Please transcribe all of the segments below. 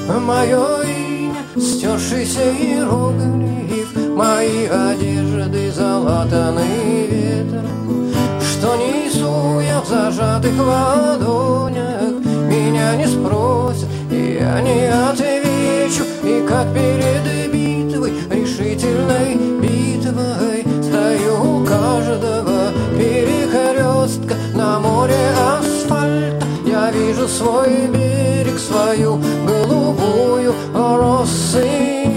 Мое имя, стершийся иероглиф, мои одежды залатаны ветром. Что несу я в зажатых ладонях, меня не спросят, и я не отвечу. И как перед битвой, решительной битвой, стою у каждого перекрестка на море асфальта. Я вижу свой берег, свою голубую россыпь.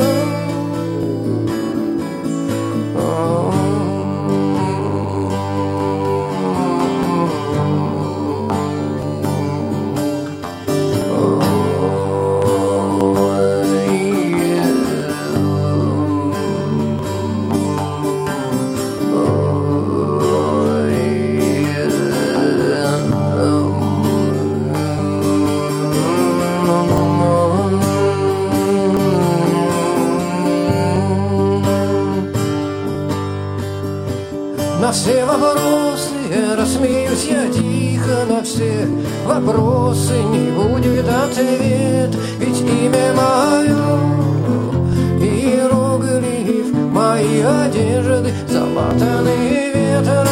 На все вопросы рассмеюсь я тихо, на все вопросы не будет ответ. Ведь имя мое иероглиф, мои одежды залатаны ветром.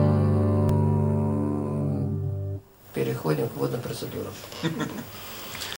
Переходим к водным процедурам.